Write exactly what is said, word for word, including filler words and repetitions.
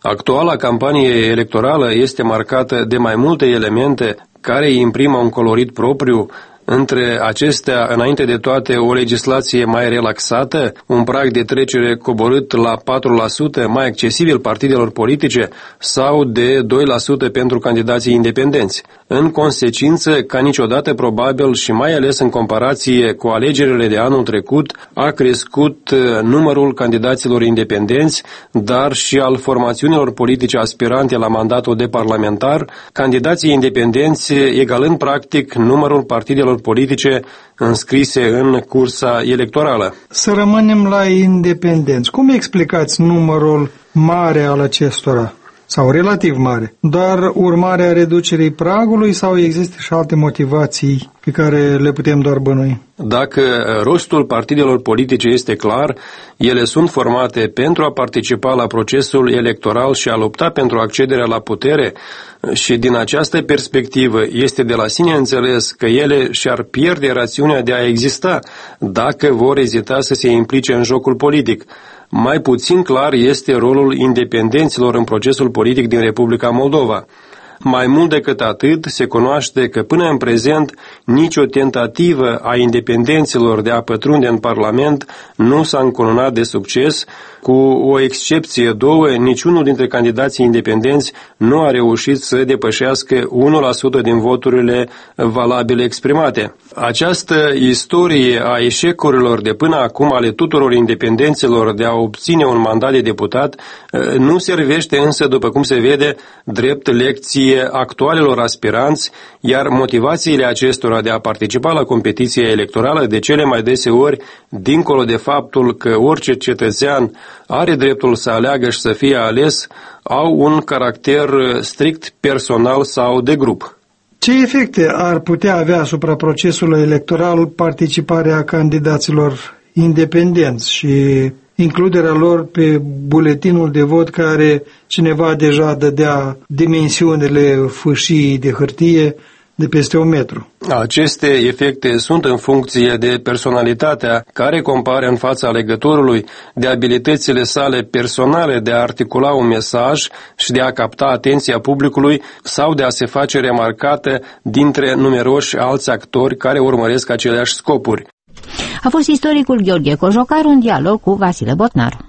Actuala campanie electorală este marcată de mai multe elemente care îi imprimă un colorit propriu. Între acestea, înainte de toate, o legislație mai relaxată, un prag de trecere coborât la patru la sută, mai accesibil partidelor politice, sau de doi la sută pentru candidații independenți. În consecință, ca niciodată probabil și mai ales în comparație cu alegerile de anul trecut, a crescut numărul candidaților independenți, dar și al formațiunilor politice aspirante la mandatul de parlamentar, candidații independenți egalând practic numărul partidelor politice înscrise în cursa electorală. Să rămânem la independenți. Cum explicați numărul mare al acestora? Sau relativ mare? Doar urmarea reducerii pragului sau există și alte motivații pe care le putem doar bănui? Dacă rostul partidelor politice este clar, ele sunt formate pentru a participa la procesul electoral și a lupta pentru accederea la putere și din această perspectivă este de la sine înțeles că ele și-ar pierde rațiunea de a exista dacă vor ezita să se implice în jocul politic. Mai puțin clar este rolul independenților în procesul politic din Republica Moldova. Mai mult decât atât, se cunoaște că până în prezent nicio tentativă a independenților de a pătrunde în Parlament nu s-a încununat de succes, cu o excepție două, niciunul dintre candidații independenți nu a reușit să depășească unu la sută din voturile valabile exprimate. Această istorie a eșecurilor de până acum ale tuturor independenților de a obține un mandat de deputat nu servește însă, după cum se vede, drept lecție actualelor aspiranți, iar motivațiile acestora de a participa la competiția electorală de cele mai deseori, dincolo de faptul că orice cetățean are dreptul să aleagă și să fie ales, au un caracter strict personal sau de grup. Ce efecte ar putea avea asupra procesului electoral participarea candidaților independenți și includerea lor pe buletinul de vot care cineva deja dădea dimensiunile fâșii de hârtie de peste un metru? Aceste efecte sunt în funcție de personalitatea care compară în fața alegătorului, de abilitățile sale personale de a articula un mesaj și de a capta atenția publicului sau de a se face remarcată dintre numeroși alți actori care urmăresc aceleași scopuri. A fost istoricul Gheorghe Cojocaru în dialog cu Vasile Botnar.